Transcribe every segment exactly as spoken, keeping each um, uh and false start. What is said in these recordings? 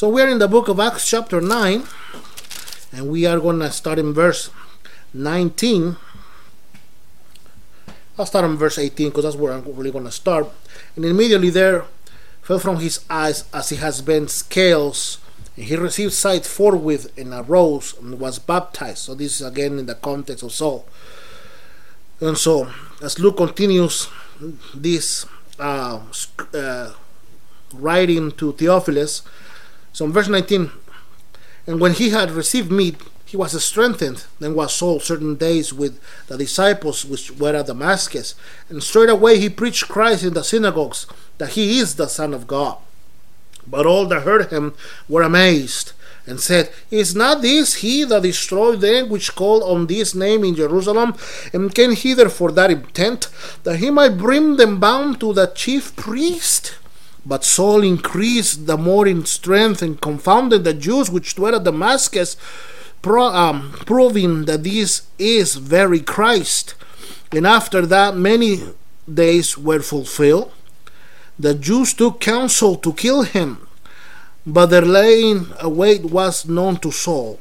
So we are in the book of Acts chapter nine, and we are going to start in verse nineteen. I'll start on verse eighteen because that's where I'm really going to start. And immediately there fell from his eyes as he has been scales, and he received sight forthwith and arose and was baptized. So this is again in the context of Saul. And so as Luke continues this uh, uh, writing to Theophilus, so in verse nineteen, and when he had received meat, he was strengthened. Then was Saul certain days with the disciples which were at Damascus, and straightway he preached Christ in the synagogues, that he is the Son of God. But all that heard him were amazed, and said, Is not this he that destroyed them which called on this name in Jerusalem, and came hither for that intent, that he might bring them bound to the chief priest? But Saul increased the more in strength, and confounded the Jews which dwelt at Damascus, pro, um, proving that this is very Christ. And after that many days were fulfilled, the Jews took counsel to kill him, but their laying await was known to Saul.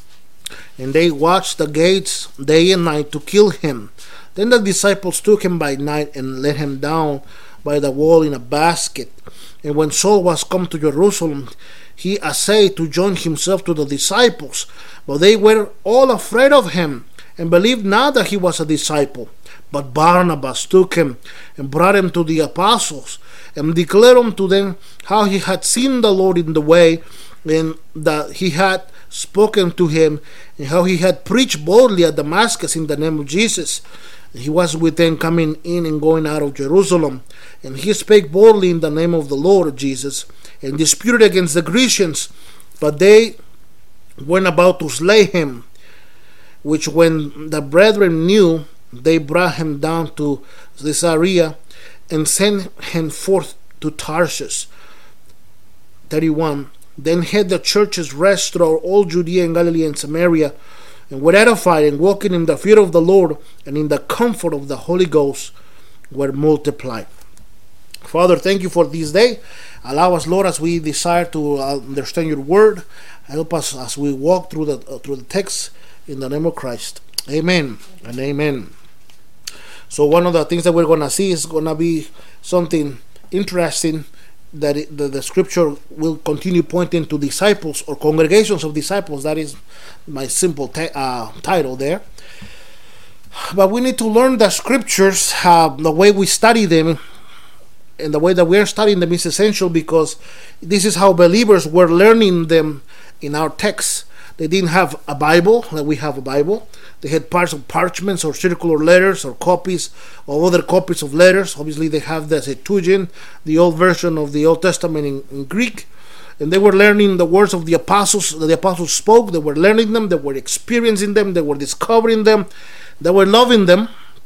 And they watched the gates day and night to kill him. Then the disciples took him by night and let him down by the wall in a basket. And when Saul was come to Jerusalem, he essayed to join himself to the disciples, but they were all afraid of him, and believed not that he was a disciple. But Barnabas took him and brought him to the apostles, and declared unto them how he had seen the Lord in the way, and that he had spoken to him, and how he had preached boldly at Damascus in the name of Jesus. He was with them coming in and going out of Jerusalem, and he spake boldly in the name of the Lord Jesus, and disputed against the Grecians, but they went about to slay him, which when the brethren knew, they brought him down to Caesarea, and sent him forth to Tarsus. thirty-one. Then had the churches rest throughout all Judea and Galilee and Samaria, and were edified, and walking in the fear of the Lord and in the comfort of the Holy Ghost were multiplied. Father, thank you for this day. Allow us, Lord, as we desire to understand your word. Help us as we walk through the uh, through the text in the name of Christ. Amen and amen. So one of the things that we're going to see is going to be something interesting, that it, the, the scripture will continue pointing to disciples or congregations of disciples. That is my simple ta- uh, title there. But we need to learn the scriptures, uh, the way we study them, and the way that we're studying them is essential, because this is how believers were learning them in our text. They didn't have a Bible, like we have a Bible. They had parts of parchments or circular letters or copies or other copies of letters. Obviously, they have the Septuagint, the old version of the Old Testament in, in Greek. And they were learning the words of the apostles that the apostles spoke. They were learning them. They were experiencing them. They were discovering them. They were loving them.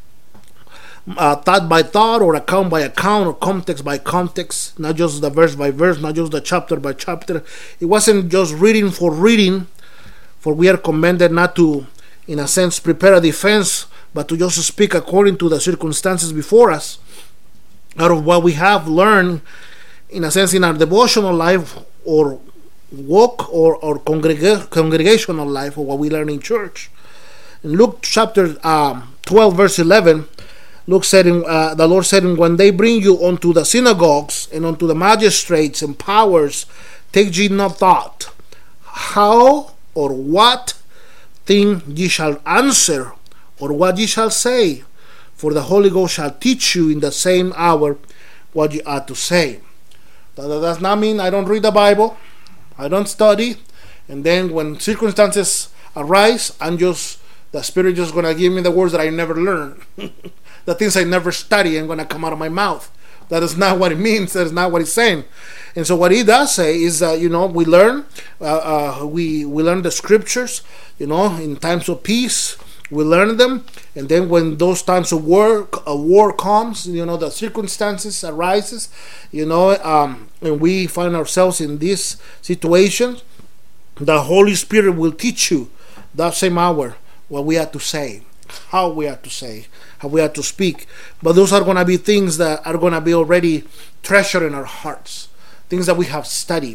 Uh, thought by thought, or account by account, or context by context, not just the verse by verse, not just the chapter by chapter. It wasn't just reading for reading, for we are commanded not to, in a sense, prepare a defense, but to just speak according to the circumstances before us, out of what we have learned, in a sense, in our devotional life, or walk, or, or congreg- congregational life, or what we learn in church. In Luke chapter um, twelve, verse eleven, Luke said, in, uh, the Lord said, when they bring you unto the synagogues and unto the magistrates and powers, take ye no thought how or what thing ye shall answer, or what ye shall say, for the Holy Ghost shall teach you in the same hour what ye ought to say. That does not mean I don't read the Bible, I don't study, and then when circumstances arise, I'm just, the Spirit just going to give me the words that I never learned. The things I never study are going to come out of my mouth. That is not what it means. That is not what it's saying. And so what he does say is, uh, you know, we learn, uh, uh, we we learn the scriptures, you know, in times of peace, we learn them. And then when those times of war, a war comes, you know, the circumstances arises, you know, um, and we find ourselves in this situation, the Holy Spirit will teach you that same hour what we have to say, how we have to say, how we have to speak. But those are going to be things that are going to be already treasured in our hearts, things that we have studied.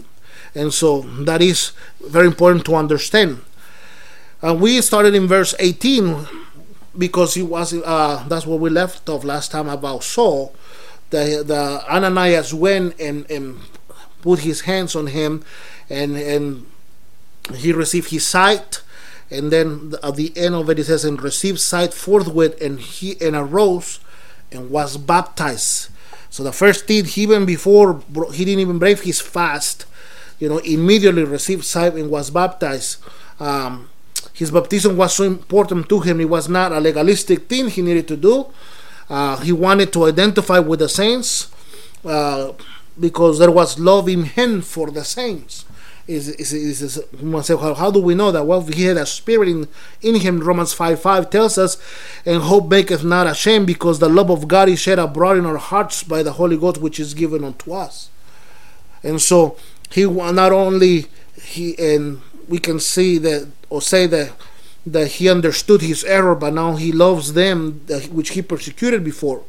And so that is very important to understand. And we started in verse eighteen because it was uh, that's where we left off last time about Saul. The the Ananias went and, and put his hands on him, and and he received his sight. And then at the end of it, it says, and received sight forthwith, and he and arose and was baptized. So the first thing, even before he didn't even break his fast, you know, immediately received sight and was baptized. Um, his baptism was so important to him. It was not a legalistic thing he needed to do. Uh, he wanted to identify with the saints uh, because there was love in him for the saints. Is is is, is how, how do we know that? Well, he had a spirit in, in him. Romans five five tells us, and hope maketh not ashamed, because the love of God is shed abroad in our hearts by the Holy Ghost, which is given unto us. And so he not only he and we can see that or say that that he understood his error, but now he loves them that, which he persecuted before.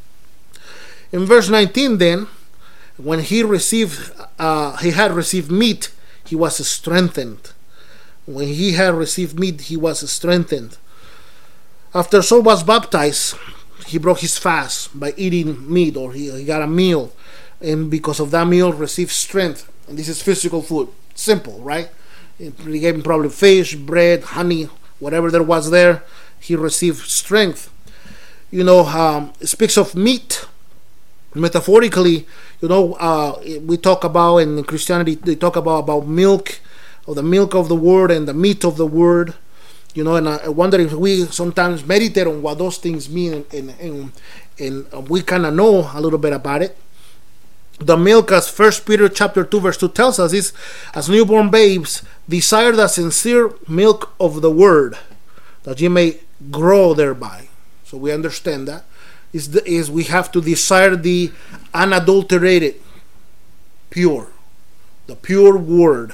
In verse nineteen, then, when he received, uh, he had received meat, he was strengthened. When he had received meat, he was strengthened. After Saul was baptized, he broke his fast by eating meat, or he, he got a meal, and because of that meal, received strength. And this is physical food, simple, right? He gave him probably fish, bread, honey, whatever there was there. He received strength. You know, um, it speaks of meat. Metaphorically, you know, uh, we talk about in Christianity, they talk about, about milk, or the milk of the word and the meat of the word. You know, and I wonder if we sometimes meditate on what those things mean, and, and, and we kind of know a little bit about it. The milk, as First Peter chapter two verse two tells us, is as newborn babes desire the sincere milk of the word, that you may grow thereby. So we understand that. Is, the, is we have to desire the unadulterated, pure, the pure word.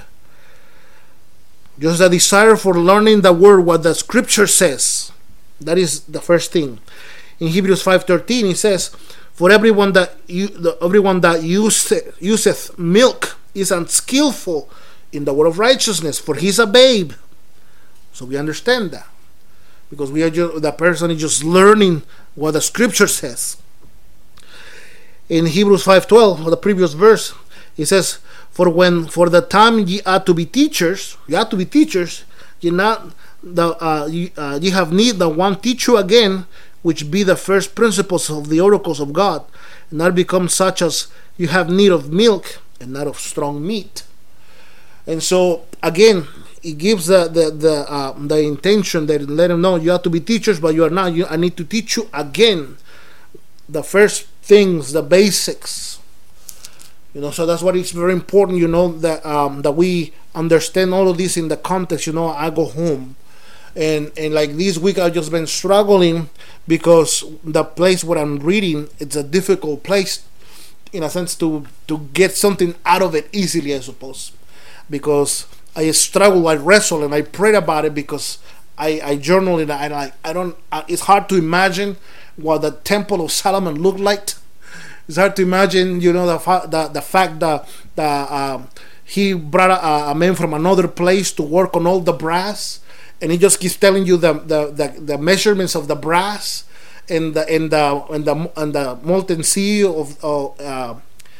Just a desire for learning the word, what the scripture says. That is the first thing. In Hebrews five thirteen, it says, "For everyone that you, the, everyone that useth, useth milk is unskillful in the word of righteousness, for he is a babe." So we understand that, because we are just, the person is just learning what the scripture says. In Hebrews five twelve, the previous verse, it says, "For when for the time ye ought to be teachers, you ought to be teachers, ye not the uh, ye, uh, ye have need that one teach you again, which be the first principles of the oracles of God, and not become such as you have need of milk and not of strong meat." And so again, it gives the the the, uh, the intention that let them know you have to be teachers, but you are not. You, I need to teach you again the first things, the basics. You know, so that's what it's very important. You know that um, that we understand all of this in the context. You know, I go home, and and like this week I've just been struggling because the place where I'm reading, it's a difficult place, in a sense, to to get something out of it easily, I suppose, because I struggle, I wrestle, and I prayed about it because I, I journal it. I like I don't. Uh, it's hard to imagine what the Temple of Solomon looked like. It's hard to imagine, you know, the fa- the, the fact that the uh, he brought a, a man from another place to work on all the brass, and he just keeps telling you the the, the, the measurements of the brass and the and the and the and the molten sea of uh,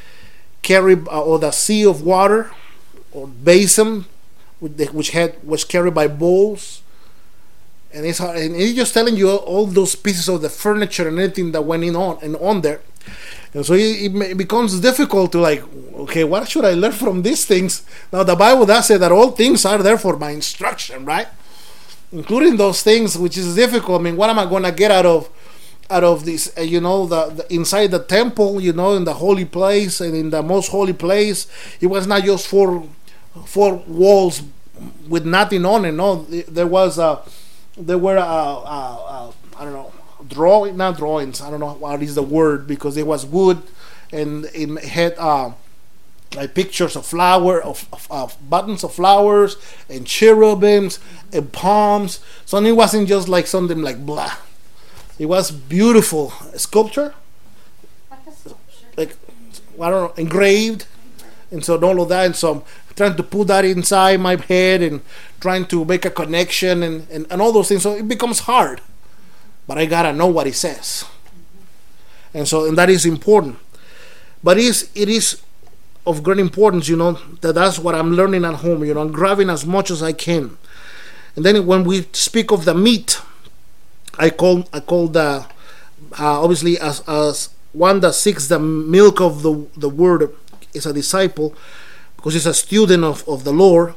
carry uh, or the sea of water or basin, which had was carried by bowls, and it's and he's just telling you all those pieces of the furniture and anything that went in on and on there, and so it, it becomes difficult to like, okay, what should I learn from these things? Now the Bible does say that all things are there for my instruction, right? Including those things, which is difficult. I mean, what am I going to get out of out of this? Uh, you know, the, the inside the temple, you know, in the holy place and in the most holy place, it was not just for. four walls with nothing on it. No, there was a, there were a, a, a I don't know, drawing, not drawings. I don't know what is the word, because it was wood, and it had uh, like pictures of flower, of, of, of buttons of flowers and cherubims and palms. So it wasn't just like something like blah. It was beautiful sculpture, Like a sculpture. like I don't know, engraved, and so all of that, and some trying to put that inside my head and trying to make a connection and, and, and all those things. So it becomes hard. But I gotta know what it says. And so and that is important. But it is, it is of great importance, you know, that that's what I'm learning at home. You know, I'm grabbing as much as I can. And then when we speak of the meat, I call I call the uh, obviously as as one that seeks the milk of the the word is a disciple, because he's a student of, of the Lord,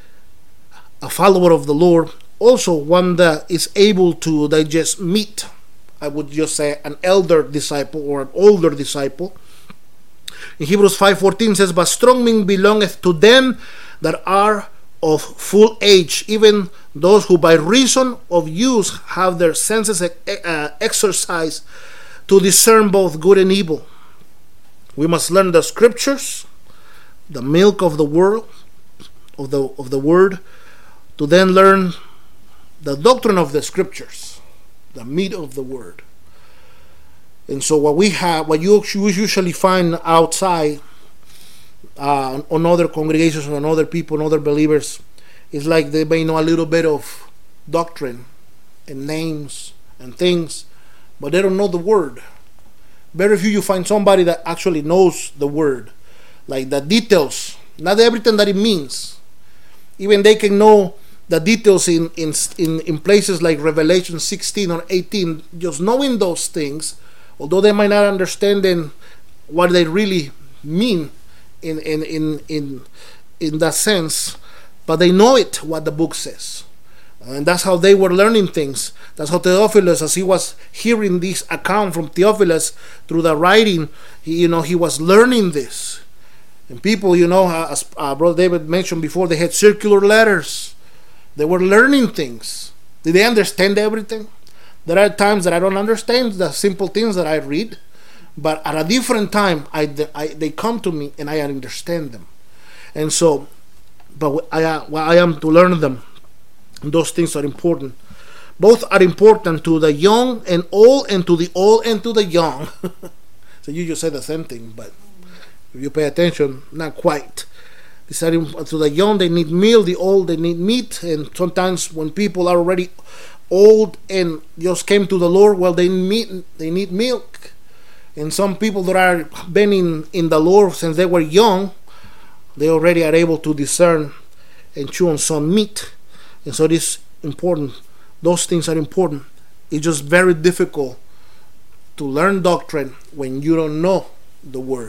a follower of the Lord. Also one that is able to digest meat. I would just say an elder disciple or an older disciple. In Hebrews five fourteen says, but strong meat belongeth to them that are of full age, even those who by reason of use have their senses uh, exercised to discern both good and evil. We must learn the scriptures, the milk of the word, of the of the word, to then learn the doctrine of the scriptures, the meat of the word. And so what we have, what you usually find outside uh, on other congregations, on other people, on other believers, is like they may know a little bit of doctrine and names and things, but they don't know the word. Very few you find somebody that actually knows the word, like the details, not everything that it means. Even they can know the details in, in, in, in places like Revelation sixteen or eighteen, just knowing those things, although they might not understand then what they really mean in in, in, in, in that sense, but they know it, what the book says. And that's how they were learning things. That's how Theophilus, as he was hearing this account from Theophilus through the writing, he, you know, he was learning this. And people, you know, as uh, Brother David mentioned before, they had circular letters. They were learning things. Did they understand everything? There are times that I don't understand the simple things that I read, but at a different time, I, I they come to me and I understand them. And so, but I, well, I am to learn them. Those things are important. Both are important to the young and old, and to the old and to the young. So you just said the same thing, but if you pay attention, not quite. These are to the young, they need meal. The old, they need meat. And sometimes when people are already old and just came to the Lord, well, they need they need milk. And some people that are been in, in the Lord since they were young, they already are able to discern and chew on some meat. And so it is important. Those things are important. It's just very difficult to learn doctrine when you don't know the word.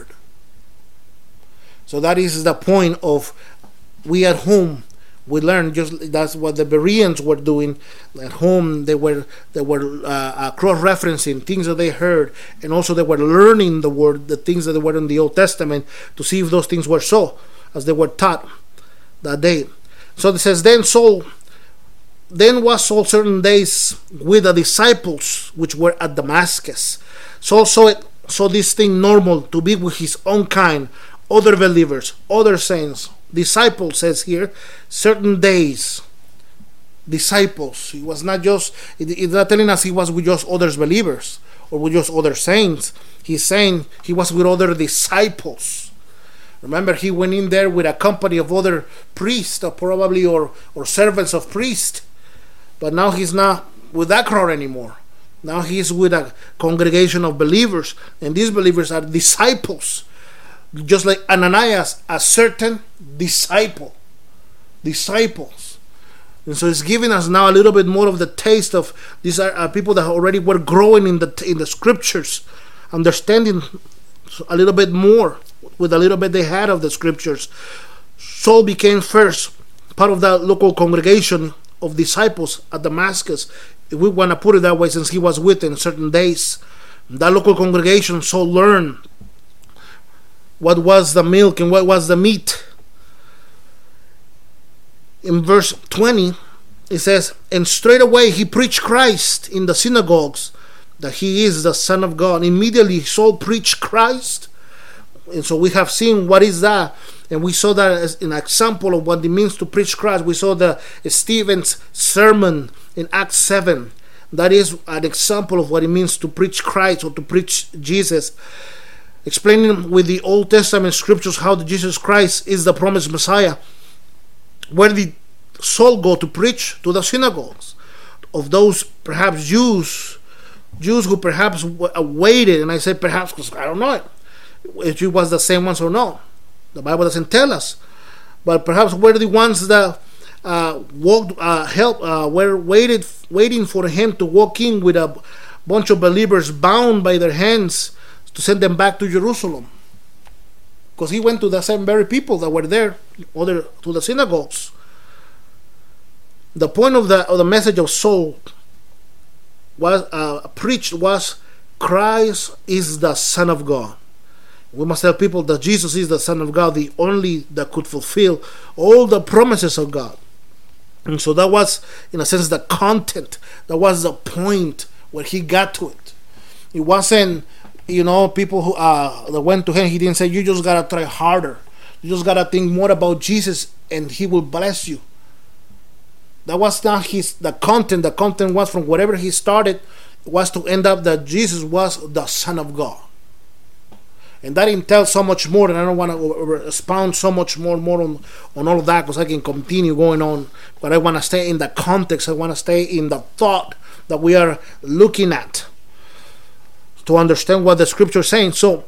So that is the point of we at home. We learn, just that's what the Bereans were doing at home. They were they were uh, uh, cross-referencing things that they heard, and also they were learning the word, the things that were in the Old Testament, to see if those things were so as they were taught that day. So it says, then Saul, then was Saul certain days with the disciples which were at Damascus. Saul saw it, saw this thing normal to be with his own kind, other believers, other saints. Disciples says here, certain days. Disciples. He was not just, it's not telling us he was with just other believers or with just other saints. He's saying he was with other disciples. Remember, he went in there with a company of other priests, or probably or, or servants of priests. But now he's not with that crowd anymore. Now he's with a congregation of believers, and these believers are disciples. Just like Ananias, a certain disciple. Disciples. And so it's giving us now a little bit more of the taste of these are, are people that already were growing in the in the scriptures, understanding a little bit more with a little bit they had of the scriptures. Saul became first part of that local congregation of disciples at Damascus, if we want to put it that way, since he was with in certain days. That local congregation Saul learned what was the milk and what was the meat. In verse twenty, it says, and straightway he preached Christ in the synagogues, that he is the Son of God. Immediately Saul preached Christ. And so we have seen what is that. And we saw that as an example of what it means to preach Christ. We saw the Stephen's sermon in Acts seven. That is an example of what it means to preach Christ or to preach Jesus. explaining with the Old Testament scriptures how Jesus Christ is the promised Messiah. Where did Saul go to preach? To the synagogues of those perhaps Jews, Jews who perhaps waited, and I say perhaps because I don't know it, if it was the same ones or no. The Bible doesn't tell us, but perhaps were the ones that uh, walked, uh, help, uh, were waited, waiting for him to walk in with a bunch of believers bound by their hands to send them back to Jerusalem, because he went to the same very people that were there, other to the synagogues. The point of the of the message of Saul was uh, preached was Christ is the Son of God. We must tell people that Jesus is the Son of God, the only that could fulfill all the promises of God. And so that was, in a sense, the content. That was the point where he got to it. It wasn't, you know, people who uh, that went to him. He didn't say, you just gotta try harder. You just gotta think more about Jesus, and he will bless you. That was not his the content. The content was from whatever he started was to end up that Jesus was the Son of God. And that entails so much more, and I don't want to expound so much more more on, on all of that, because I can continue going on. But I want to stay in the context. I want to stay in the thought that we are looking at to understand what the scripture is saying. So,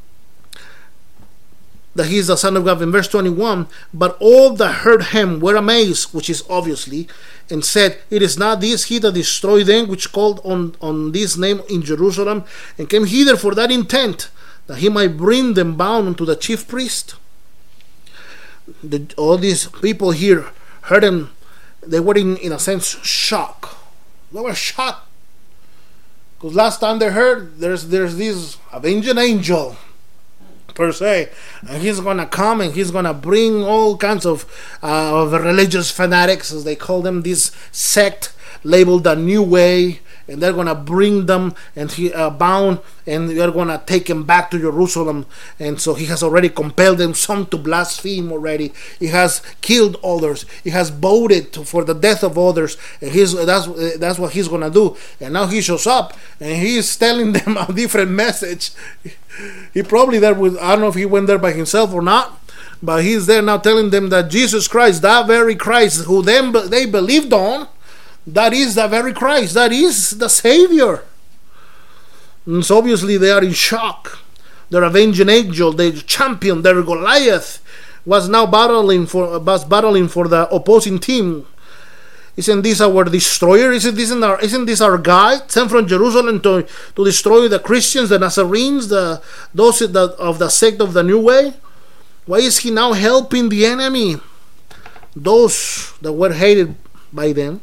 that he is the Son of God. In verse twenty-one, but all that heard him were amazed, which is obviously, and said, it is not this he that destroyed them, which called on, on this name in Jerusalem, and came hither for that intent, that he might bring them bound unto the chief priest. The, all these people here heard him. They were in, in a sense shocked. They were shocked, because last time they heard there's there's this avenging angel per se, and he's gonna come and he's gonna bring all kinds of uh, of religious fanatics, as they call them, this sect labeled the New Way, and they're gonna bring them and he uh, bound, and they're gonna take him back to Jerusalem. And so he has already compelled them, some to blaspheme already. He has killed others. He has voted to, for the death of others. And he's that's that's what he's gonna do. And now he shows up and he's telling them a different message. He probably there with I don't know if he went there by himself or not, but he's there now telling them that Jesus Christ, that very Christ who them they believed on, that is the very Christ, that is the Savior. And so obviously they are in shock. Their avenging angel, their champion, their Goliath, was now battling for was battling for the opposing team. Isn't this our destroyer? Isn't this our isn't this our guy sent from Jerusalem to, to destroy the Christians, the Nazarenes, the those that, of the sect of the New Way? Why is he now helping the enemy? Those that were hated by them,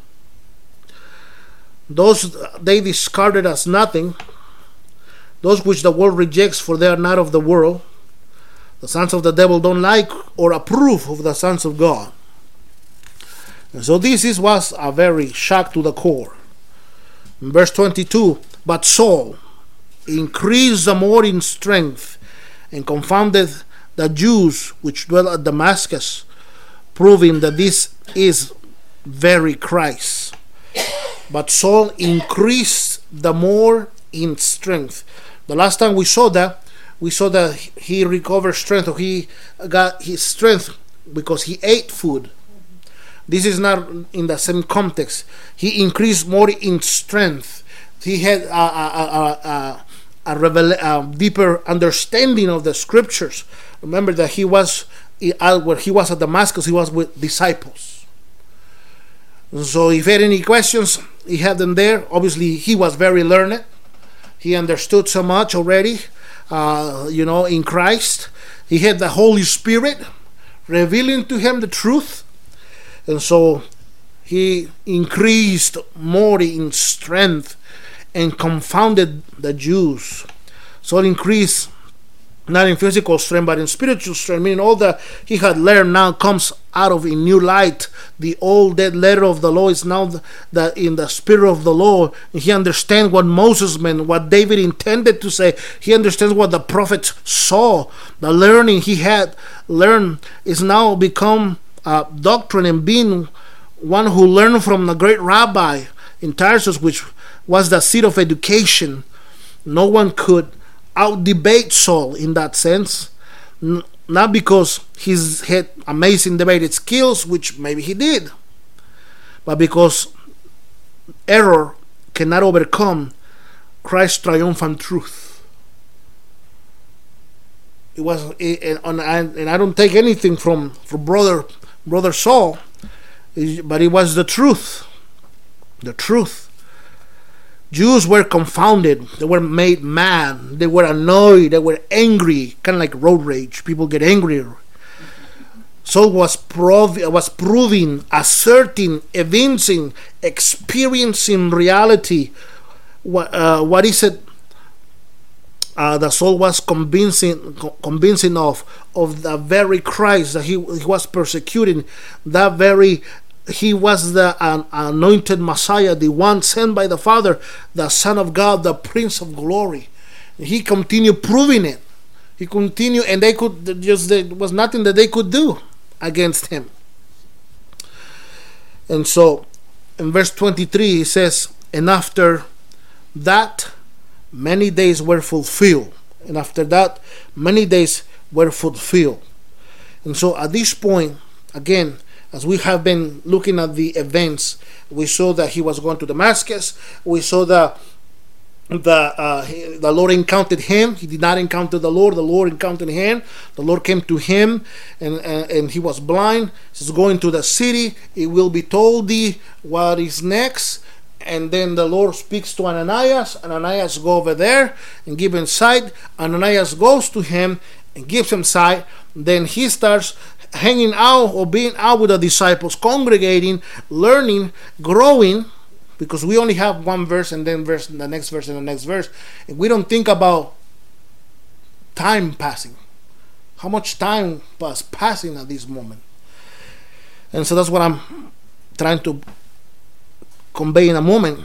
those they discarded as nothing, those which the world rejects, for they are not of the world. The sons of the devil don't like or approve of the sons of God. And so this is, was a very shock to the core. In verse twenty-two, but Saul increased the more in strength and confounded the Jews which dwell at Damascus, proving that this is very Christ. But Saul increased the more in strength. The last time we saw that, we saw that he recovered strength, or he got his strength because he ate food. This is not in the same context. He increased more in strength. He had a, a, a, a, a, revel- a deeper understanding of the scriptures. Remember that he was, where he was at Damascus, he was with disciples. So if he had any questions, he had them there. Obviously, he was very learned. He understood so much already, uh, you know, in Christ. He had the Holy Spirit revealing to him the truth. And so he increased more in strength and confounded the Jews. So it increased not in physical strength, but in spiritual strength, meaning all that he had learned now comes out of in new light. The old dead letter of the law is now the, the, in the spirit of the law. And he understands what Moses meant, what David intended to say. He understands what the prophets saw. The learning he had learned is now become uh, doctrine, and being one who learned from the great rabbi in Tarsus, which was the seat of education. No one could out debate Saul in that sense. N- not because he's had amazing debated skills, which maybe he did, but because error cannot overcome Christ's triumphant truth. It was, and I don't take anything from from brother brother Saul, but it was the truth, the truth. Jews were confounded. They were made mad. They were annoyed. They were angry, kind of like road rage. People get angrier. Saul was prov- was proving, asserting, evincing, experiencing reality. What, uh, what is it uh, that Saul was convincing, convincing of, of the very Christ that he, he was persecuting, that very, he was the uh, anointed Messiah, the one sent by the Father, the Son of God, the Prince of Glory. He continued proving it. He continued, and they could just, there was nothing that they could do against him. And so in verse twenty-three he says, and after that many days were fulfilled. And after that many days were fulfilled. And so at this point, again, as we have been looking at the events, we saw that he was going to Damascus. We saw that the uh, the Lord encountered him. He did not encounter the Lord. The Lord encountered him. The Lord came to him, and and, and he was blind. He says, "Going to the city, it will be told thee what is next." And then the Lord speaks to Ananias. Ananias go over there and give him sight. Ananias goes to him and gives him sight. Then he starts hanging out or being out with the disciples, congregating, learning, growing, because we only have one verse and then verse the next verse and the next verse, and we don't think about time passing, how much time was passing at this moment. And so that's what I'm trying to convey in a moment.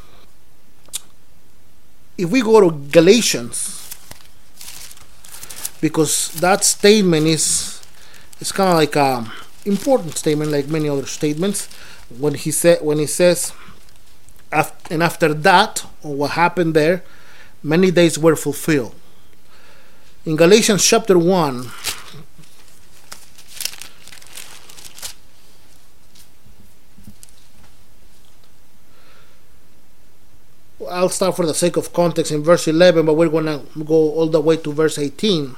If we go to Galatians, because that statement is it's kind of like a important statement, like many other statements. When he said, when he says, and after that, or what happened there, many days were fulfilled. In Galatians chapter one, I'll start for the sake of context in verse eleven, but we're going to go all the way to verse eighteen.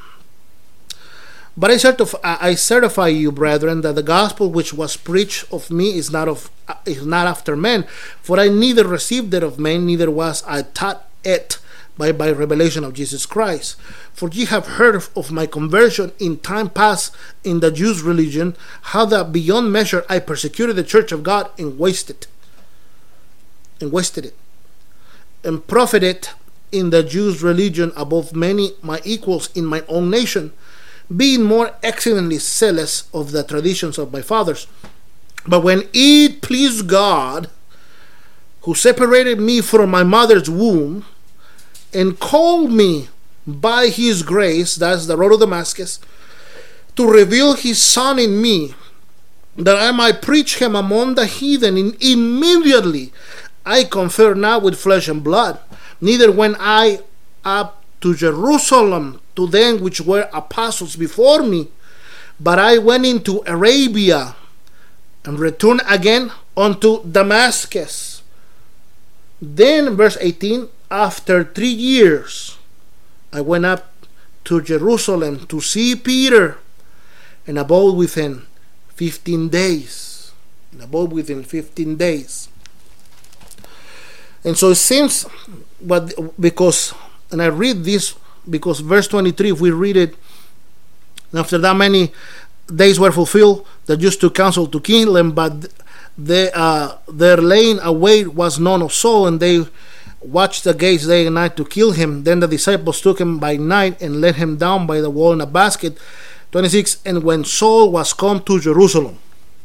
But I certify, I certify you, brethren, that the gospel which was preached of me is not of is not after men. For I neither received it of men, neither was I taught it by by revelation of Jesus Christ. For ye have heard of, of my conversion in time past in the Jews' religion, how that beyond measure I persecuted the church of God and wasted and wasted it, and profited in the Jews' religion above many my equals in my own nation, being more excellently zealous of the traditions of my fathers. But when it pleased God, who separated me from my mother's womb, and called me by his grace, that's the road of Damascus, to reveal his Son in me, that I might preach him among the heathen, and immediately I confer not with flesh and blood, neither went I up to Jerusalem to them which were apostles before me, but I went into Arabia and returned again unto Damascus. Then, verse eighteen, after three years, I went up to Jerusalem to see Peter, and abode with him fifteen days. And abode with him fifteen days. And so it seems, but because, and I read this because verse twenty-three, if we read it, after that many days were fulfilled, the Jews took counsel to kill them, but they, uh, their laying await was known of Saul, and they watched the gates day and night to kill him. Then the disciples took him by night and let him down by the wall in a basket. twenty-six, and when Saul was come to Jerusalem.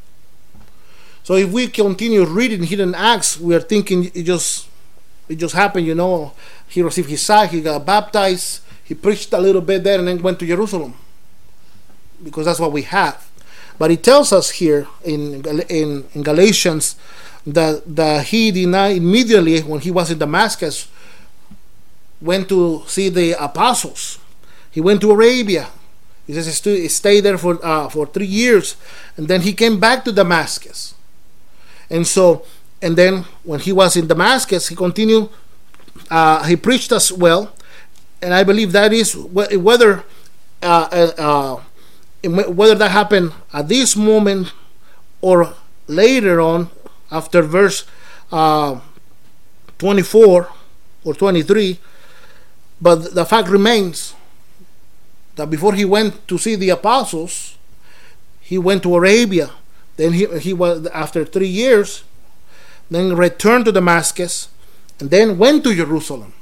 So if we continue reading here in Acts, we are thinking it just it just happened, you know. He received his sight, he got baptized, he preached a little bit there, and then went to Jerusalem, because that's what we have. But it tells us here in in, in Galatians that, that he denied immediately when he was in Damascus went to see the apostles. He went to Arabia. He says he stayed there for uh, for three years, and then he came back to Damascus. And so, and then when he was in Damascus, he continued. Uh, he preached as well, and I believe that is whether uh, uh, whether that happened at this moment or later on, after verse uh, twenty-four or twenty-three. But the fact remains that before he went to see the apostles, he went to Arabia. Then he, he was, after three years, then returned to Damascus, and then went to Jerusalem.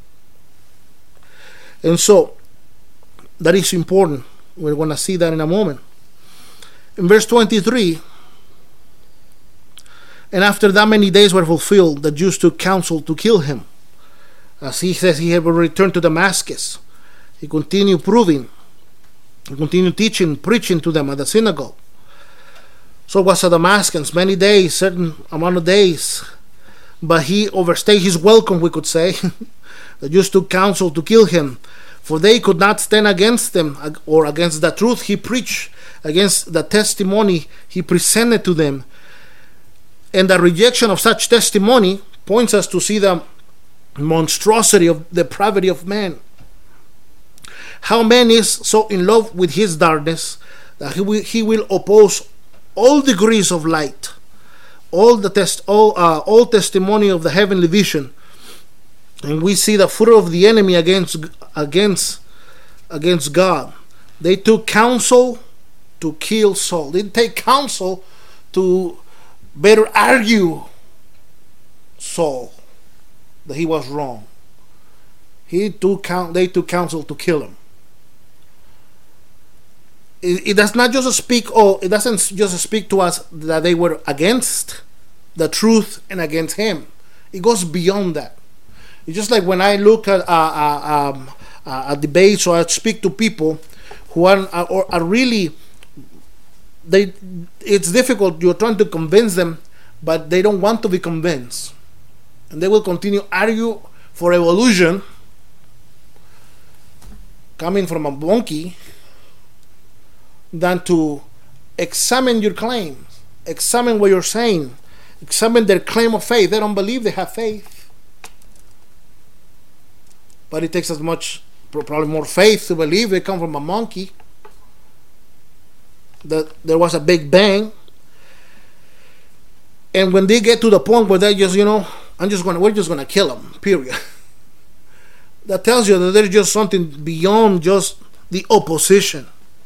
And so, that is important. We're going to see that in a moment. In verse twenty-three, and after that many days were fulfilled, the Jews took counsel to kill him. As he says, he had returned to Damascus. He continued proving, he continued teaching, preaching to them at the synagogue. So was a Damascus, many days, certain amount of days. But he overstayed his welcome, we could say. The Jews took counsel to kill him, for they could not stand against them or against the truth he preached, against the testimony he presented to them. And the rejection of such testimony points us to see the monstrosity of the depravity of man. How man is so in love with his darkness that he will, he will oppose all degrees of light, all the test, all uh, all testimony of the heavenly vision, and we see the fruit of the enemy against against against God. They took counsel to kill Saul. They take counsel to better argue Saul that he was wrong. He took count. They took counsel to kill him. It, it does not just speak. Oh, it doesn't just speak to us that they were against the truth and against him. It goes beyond that. It's just like when I look at uh, uh, um, uh, a debate, so I speak to people who are, are, or are really. They. It's difficult. You're trying to convince them, but they don't want to be convinced, and they will continue argue for evolution, coming from a monkey, than to examine your claims, examine what you're saying, examine their claim of faith. They don't believe they have faith. But it takes as much, probably more faith to believe they come from a monkey, that there was a big bang. And when they get to the point where they just, you know, I'm just gonna, we're just gonna kill them, period. That tells you that there's just something beyond just the opposition.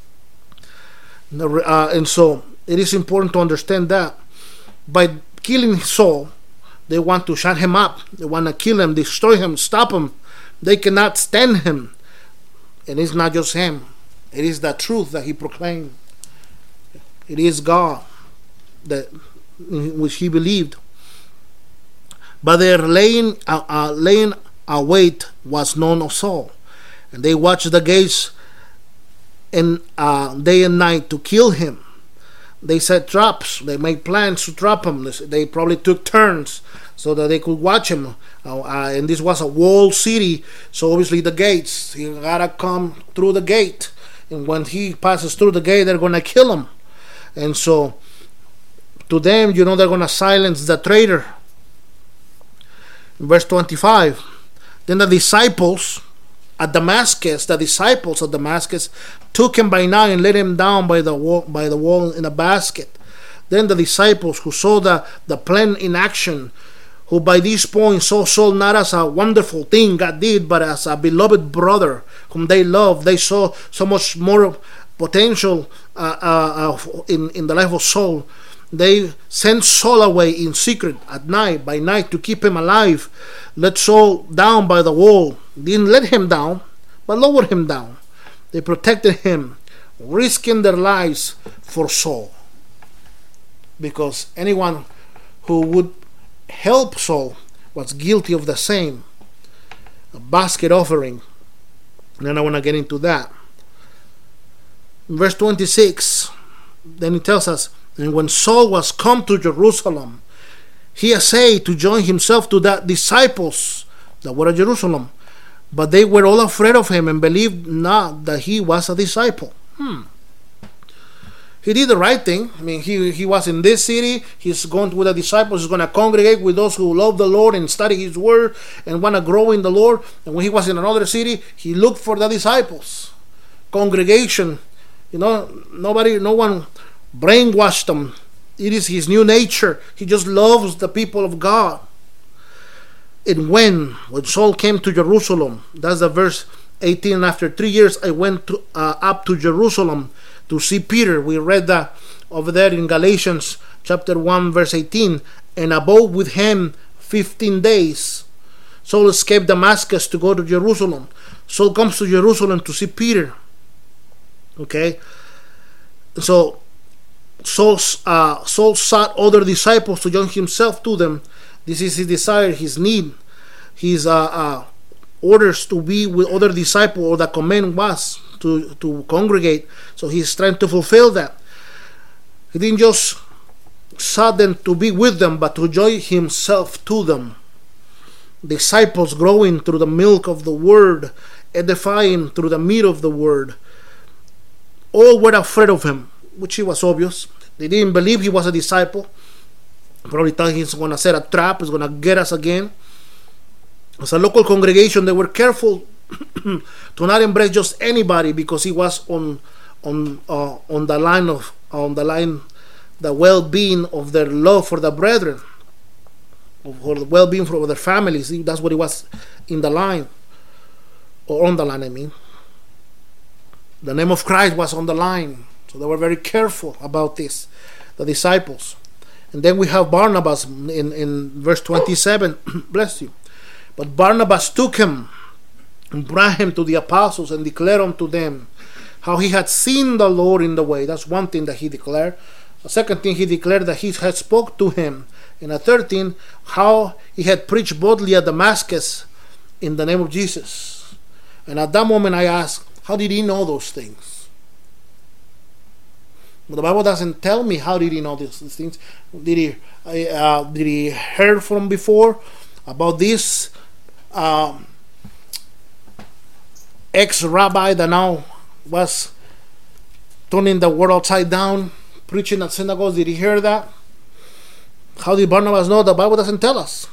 Uh, and so it is important to understand that by killing Saul, they want to shut him up. They want to kill him, destroy him, stop him. They cannot stand him. And it's not just him. It is the truth that he proclaimed. It is God that in which he believed. But their laying uh, uh, laying await was known of Saul, and they watched the gates and uh, day and night to kill him. They set traps. They made plans to trap him. They probably took turns so that they could watch him. Uh, uh, and this was a walled city, so obviously the gates. He gotta come through the gate, and when he passes through the gate, they're gonna kill him. And so, to them, you know, they're gonna silence the traitor. In verse twenty-five, then the disciples at Damascus, the disciples at Damascus took him by night and let him down by the wall, by the wall in a basket. Then the disciples who saw the, the plan in action, who by this point saw Saul not as a wonderful thing God did, but as a beloved brother whom they loved, they saw so much more potential uh, uh, uh, in, in the life of Saul. They sent Saul away in secret at night, by night, to keep him alive. Let Saul down by the wall. Didn't let him down, but lowered him down. They protected him, risking their lives for Saul. Because anyone who would help Saul was guilty of the same. A basket offering. And then I want to get into that. In verse twenty-six, then it tells us, and when Saul was come to Jerusalem, he essayed to join himself to the disciples that were at Jerusalem, But they were all afraid of him and believed not that he was a disciple. Hmm. He did the right thing. I mean, he, he was in this city. He's going with the disciples. He's going to congregate with those who love the Lord and study his word and want to grow in the Lord. And when he was in another city, he looked for the disciples. Congregation. You know, nobody, no one brainwashed him. It is his new nature. He just loves the people of God. And when, when Saul came to Jerusalem, that's the verse eighteen, after three years I went to, uh, up to Jerusalem to see Peter. We read that over there in Galatians chapter one verse eighteen. And abode with him fifteen days. Saul escaped Damascus to go to Jerusalem. Saul comes to Jerusalem to see Peter. Okay. So Saul, uh, Saul sought other disciples to join himself to them. This is his desire, his need, his uh, uh, orders to be with other disciples, or the command was to, to congregate. So he's trying to fulfill that. He didn't just sought them to be with them, but to join himself to them. Disciples growing through the milk of the word, edifying through the meat of the word. All were afraid of him, which it was obvious. They didn't believe he was a disciple. Probably thought he's going to set a trap, he's going to get us again. As a local congregation, they were careful to not embrace just anybody, because he was on on uh, on the line of on the line the well-being of their love for the brethren, for the well-being for their families. That's what it was in the line, or on the line. I mean, the name of Christ was on the line, so they were very careful about this. The disciples. And then we have Barnabas in, in verse twenty-seven. Bless you. But Barnabas took him and brought him to the apostles and declared unto them how he had seen the Lord in the way. That's one thing that he declared. A second thing, he declared that he had spoke to him. And a third thing, how he had preached boldly at Damascus in the name of Jesus. And at that moment I asked, how did he know those things? The Bible doesn't tell me how did he know these, these things. Did he uh, did he heard from before about this uh, ex-rabbi that now was turning the world upside down, preaching at synagogues? Did he hear that? How did Barnabas know? The Bible doesn't tell us.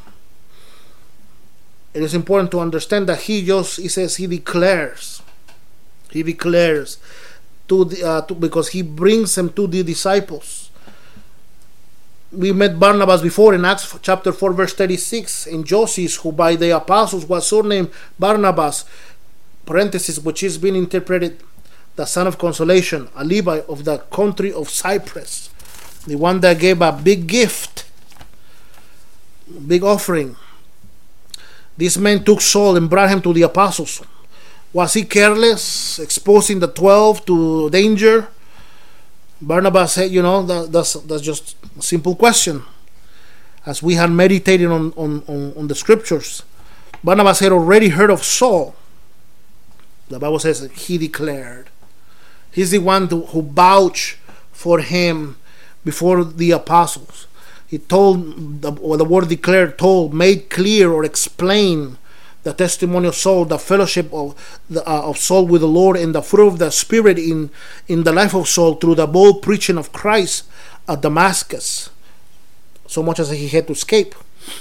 It is important to understand that he just, he says he declares. He declares. To the, uh, to, because he brings them to the disciples. We met Barnabas before in Acts chapter four verse thirty-six, and Joseph, who by the apostles was surnamed Barnabas, parenthesis, which is being interpreted the son of consolation, a Levite of the country of Cyprus, the one that gave a big gift, big offering. This man took Saul and brought him to the apostles. Was he careless, exposing the twelve to danger? Barnabas said, you know, that, that's, that's just a simple question. As we had meditated on, on, on, on the scriptures, Barnabas had already heard of Saul. The Bible says that he declared. He's the one to, who vouched for him before the apostles. He told, the, or the word declared, told, made clear or explained the testimony of Saul, the fellowship of the, uh, of Saul with the Lord, and the fruit of the Spirit in, in the life of Saul through the bold preaching of Christ at Damascus, so much as he had to escape.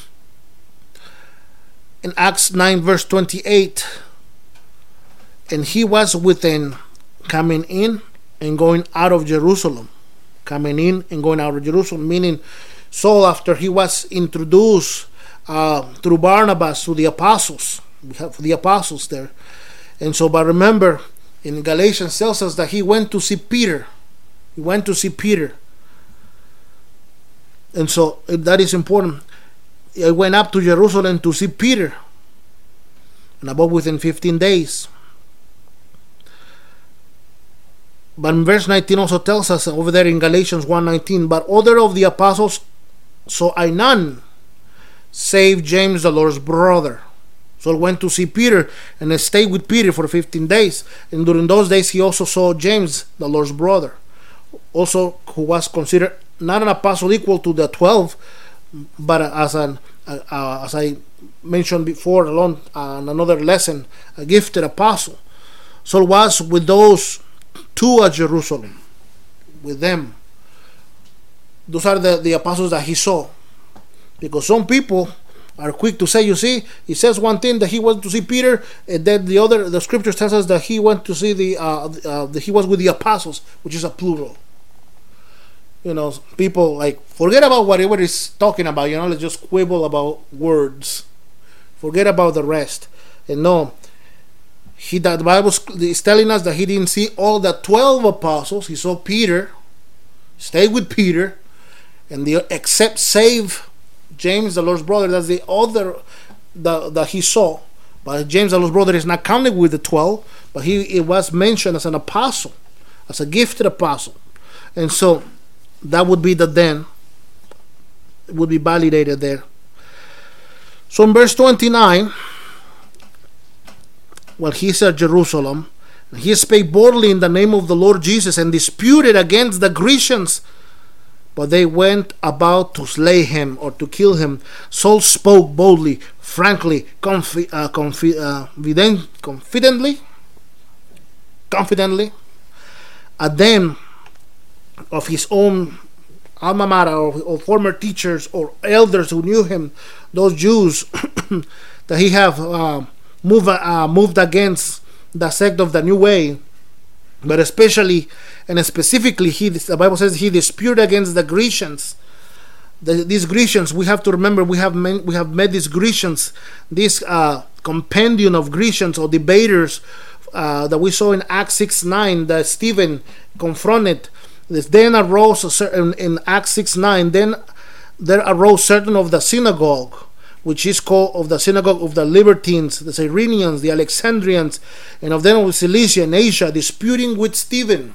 In Acts nine verse twenty-eight, and he was within, coming in and going out of Jerusalem. Coming in and going out of Jerusalem, meaning Saul, after he was introduced Uh, through Barnabas to the apostles. We have the apostles there. And so, but remember, in Galatians tells us that he went to see Peter. He went to see Peter. And so that is important. I went up to Jerusalem to see Peter. And about within fifteen days. But in verse nineteen also tells us over there in Galatians one nineteen, but other of the apostles saw I none, save James, the Lord's brother. So he went to see Peter and stayed with Peter for fifteen days. And during those days he also saw James, the Lord's brother, also who was considered not an apostle equal to the twelve, but as an uh, as I mentioned before along uh, in another lesson, a gifted apostle. Saul was with those two at Jerusalem, with them. Those are the, the apostles that he saw. Because some people are quick to say, you see, he says one thing that he went to see Peter, and then the other, the scripture tells us that he went to see the, uh, uh, that he was with the apostles, which is a plural. You know, people like forget about whatever he's talking about. You know, let's just quibble about words. Forget about the rest. And no, he that the Bible is telling us that he didn't see all the twelve apostles. He saw Peter, stayed with Peter, and the except save James, the Lord's brother. That's the other that that he saw. But James, the Lord's brother, is not counted with the twelve. But he it was mentioned as an apostle, as a gifted apostle, and so. That would be the then. It would be validated there. So in verse twenty-nine, well, he's at Jerusalem. He spake boldly in the name of the Lord Jesus and disputed against the Grecians. But they went about to slay him or to kill him. Saul spoke boldly, frankly, confi- uh, confi- uh, vident- confidently, confidently, at them of his own alma mater or, or former teachers or elders who knew him, those Jews that he have uh, moved uh, moved against the sect of the New Way, but especially and specifically, he the Bible says he disputed against the Grecians. The, these Grecians, we have to remember, we have men, we have met these Grecians, this uh, compendium of Grecians or debaters uh, that we saw in Acts six nine that Stephen confronted. Then arose a certain, in Acts six nine, then there arose certain of the synagogue, which is called of the synagogue of the Libertines, the Cyrenians, the Alexandrians, and of them of Cilicia and Asia, disputing with Stephen.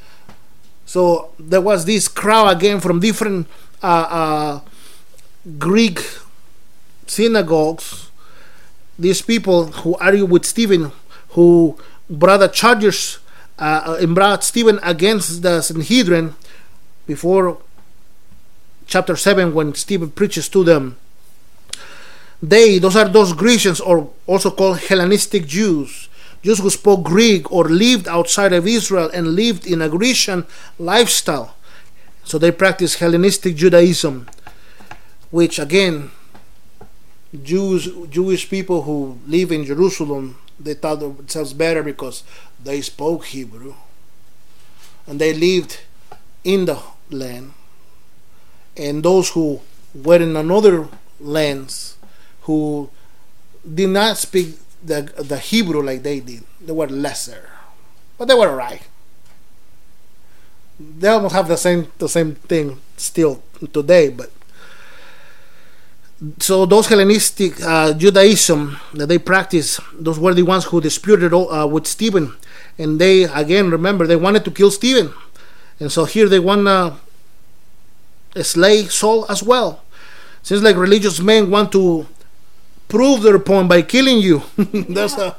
So there was this crowd again from different uh, uh, Greek synagogues, these people who argue with Stephen, who brought the charges uh, and brought Stephen against the Sanhedrin before chapter seven when Stephen preaches to them. They, those are those Grecians, or also called Hellenistic Jews, Jews who spoke Greek or lived outside of Israel and lived in a Grecian lifestyle. So they practiced Hellenistic Judaism, which again, Jews, Jewish people who live in Jerusalem, they thought themselves better because they spoke Hebrew and they lived in the land. And those who were in another lands, who did not speak the the Hebrew like they did, they were lesser, but they were right. They almost have the same the same thing still today. But so those Hellenistic uh, Judaism that they practiced, those were the ones who disputed uh, with Stephen, and they again remember they wanted to kill Stephen, and so here they want to slay Saul as well. Seems like religious men want to prove their point by killing you. That's a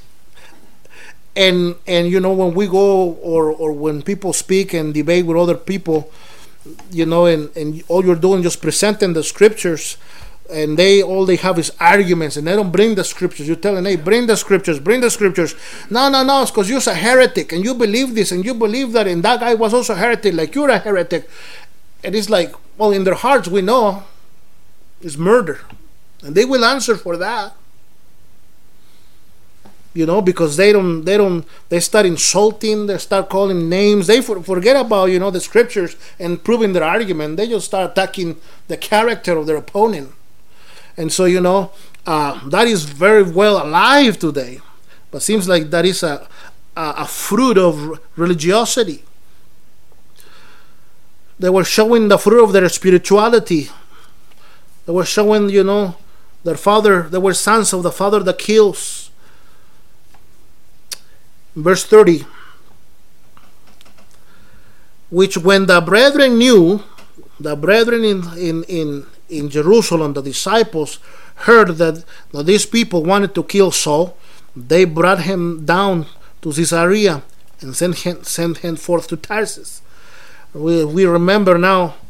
and and you know, when we go or or when people speak and debate with other people, you know, and and all you're doing just presenting the scriptures, and they all they have is arguments, and they don't bring the scriptures. You're telling, hey, bring the scriptures, bring the scriptures. No, no, no, it's because you're a heretic and you believe this and you believe that, and that guy was also a heretic, like you're a heretic. And it's like, well, in their hearts we know it's murder. And they will answer for that, you know, because they don't, they don't, they start insulting, they start calling names, they for, forget about, you know, the scriptures and proving their argument. They just start attacking the character of their opponent. And so, you know, uh, that is very well alive today, but seems like that is a, a, a fruit of religiosity. They were showing the fruit of their spirituality. They were showing, you know, their father, they were sons of the father that kills. Verse thirty. Which when the brethren knew, the brethren in, in, in, in Jerusalem, the disciples, heard that, that these people wanted to kill Saul, they brought him down to Caesarea and sent him, sent him forth to Tarsus. We, we remember now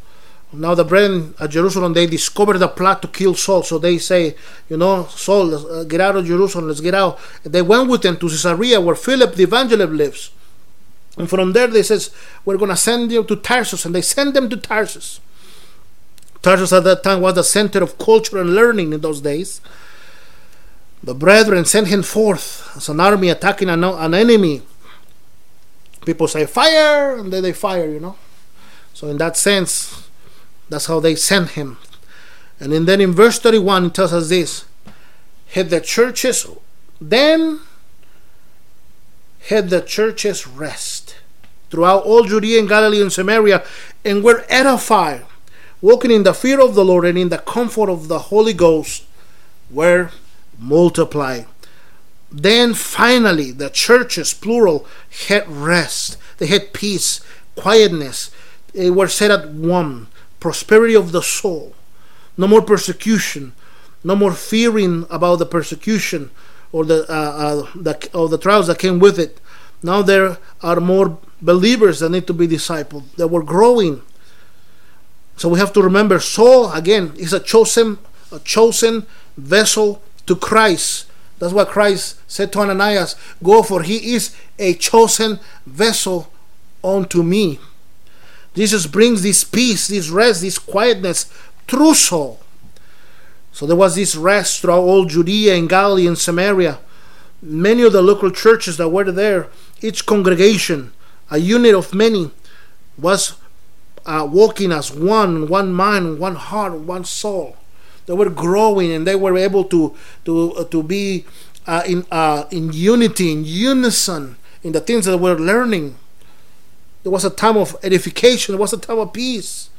Now the brethren at Jerusalem, they discovered the plot to kill Saul. So they say, you know, Saul, uh, get out of Jerusalem, let's get out. And they went with them to Caesarea, where Philip the evangelist lives. And from there they says, we're going to send you to Tarsus. And they send them to Tarsus. Tarsus at that time was the center of culture and learning in those days. The brethren sent him forth as an army attacking an, an enemy. People say, fire! And then they fire, you know. So in that sense, that's how they sent him. And then in verse thirty-one, it tells us this. Had the churches, then had the churches rest throughout all Judea and Galilee and Samaria, and were edified, walking in the fear of the Lord and in the comfort of the Holy Ghost, were multiplied. Then finally, the churches, plural, had rest. They had peace, quietness. They were set at one. Prosperity of the soul. No more persecution. No more fearing about the persecution or the, uh, uh, the, or the trials that came with it. Now there are more believers that need to be discipled. They were growing. So we have to remember, Saul, again, is a chosen, a chosen vessel to Christ. That's what Christ said to Ananias, go, for he is a chosen vessel unto me. Jesus brings this peace, this rest, this quietness through Saul. So there was this rest throughout all Judea and Galilee and Samaria. Many of the local churches that were there, each congregation, a unit of many, was uh, walking as one, one mind, one heart, one soul. They were growing, and they were able to to uh, to be uh, in uh, in unity, in unison, in the things that they were learning. There was a time of edification. There was a time of peace.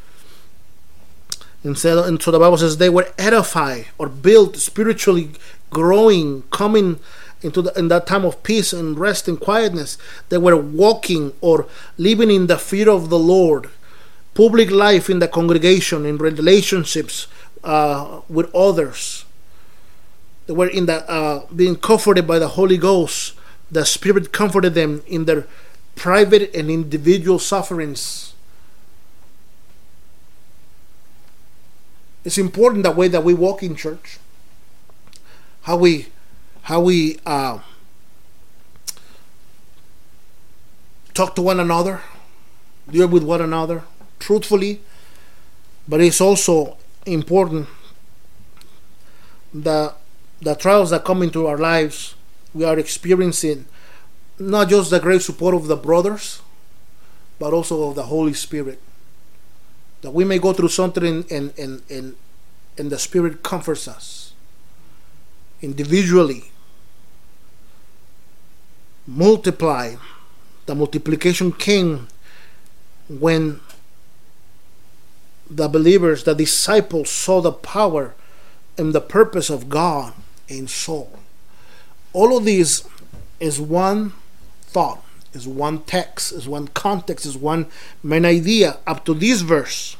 And so, and so the Bible says they were edified or built, spiritually growing, coming into the, in that time of peace and rest and quietness. They were walking or living in the fear of the Lord. Public life in the congregation, in relationships uh, with others. They were in the uh, being comforted by the Holy Ghost. The Spirit comforted them in their private and individual sufferings. It's important the way that we walk in church, how we, how we uh, talk to one another, deal with one another truthfully. But it's also important that the trials that come into our lives, we are experiencing not just the great support of the brothers, but also of the Holy Spirit. That we may go through something and, and, and, and the Spirit comforts us individually. Multiply. The multiplication came when the believers, the disciples, saw the power and the purpose of God in Saul. All of these is one thought, is one text, is one context, is one main idea up to this verse.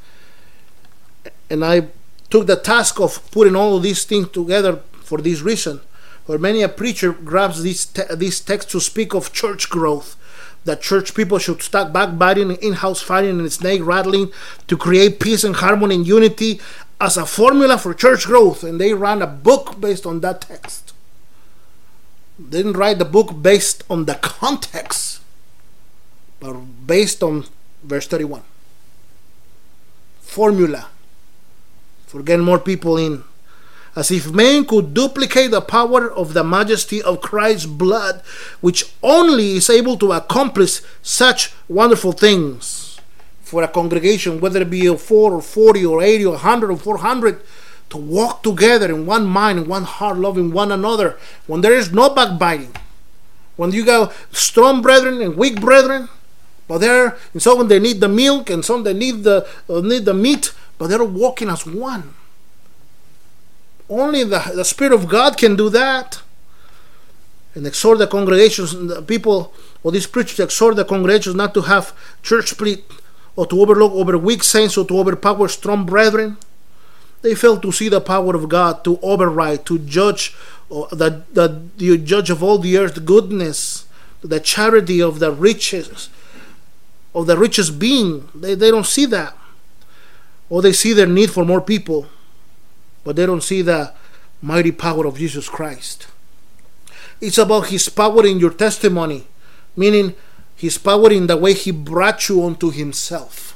And I took the task of putting all of these things together for this reason. Where many a preacher grabs this, te- this text to speak of church growth. That church people should stop backbiting and in-house fighting and snake rattling to create peace and harmony and unity as a formula for church growth. And they ran a book based on that text. They didn't write the book based on the context, but based on verse thirty-one. Formula for getting more people in. As if man could duplicate the power of the majesty of Christ's blood, which only is able to accomplish such wonderful things for a congregation, whether it be of four or forty or eighty or one hundred or four hundred, to walk together in one mind and one heart, loving one another, when there is no backbiting, when you got strong brethren and weak brethren, but they're, and some they need the milk and some they need the uh, need the meat, but they're walking as one. Only the, the Spirit of God can do that. And exhort the congregations, the people, or these preachers exhort the congregations not to have church split, or to overlook over weak saints, or to overpower strong brethren. They fail to see the power of God to override, to judge, or the, the, the judge of all the earth, goodness, the charity of the riches, of the richest being. They, they don't see that. or they see their need for more people, but they don't see the mighty power of Jesus Christ. It's about His power in your testimony, meaning His power in the way He brought you unto Himself.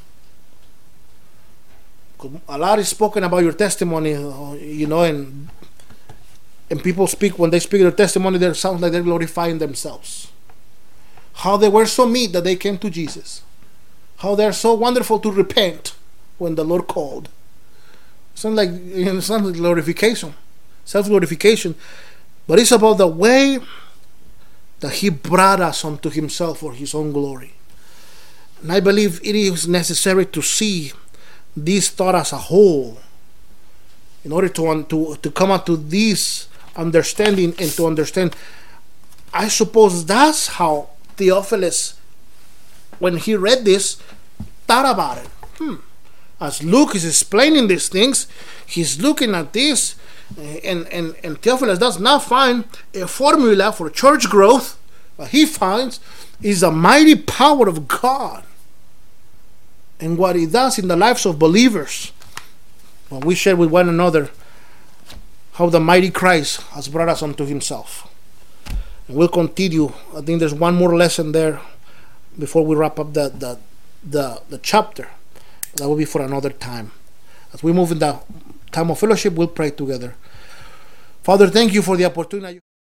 A lot is spoken about your testimony, you know, and and people speak, when they speak their testimony, it sounds like they're glorifying themselves. How they were so meek that they came to Jesus. How they're so wonderful to repent when the Lord called. It sounds like, you know, it sounds like glorification, self-glorification. But it's about the way that He brought us unto Himself for His own glory. And I believe it is necessary to see this thought as a whole in order to, to, to come up to this understanding and to understand. I suppose that's how Theophilus, when he read this, thought about it. Hmm. As Luke is explaining these things, he's looking at this, and, and, and Theophilus does not find a formula for church growth. What he finds is the mighty power of God and what He does in the lives of believers. When we share with one another how the mighty Christ has brought us unto Himself. And we'll continue. I think there's one more lesson there before we wrap up the, the, the, the chapter. That will be for another time. As we move in the time of fellowship, we'll pray together. Father, thank You for the opportunity.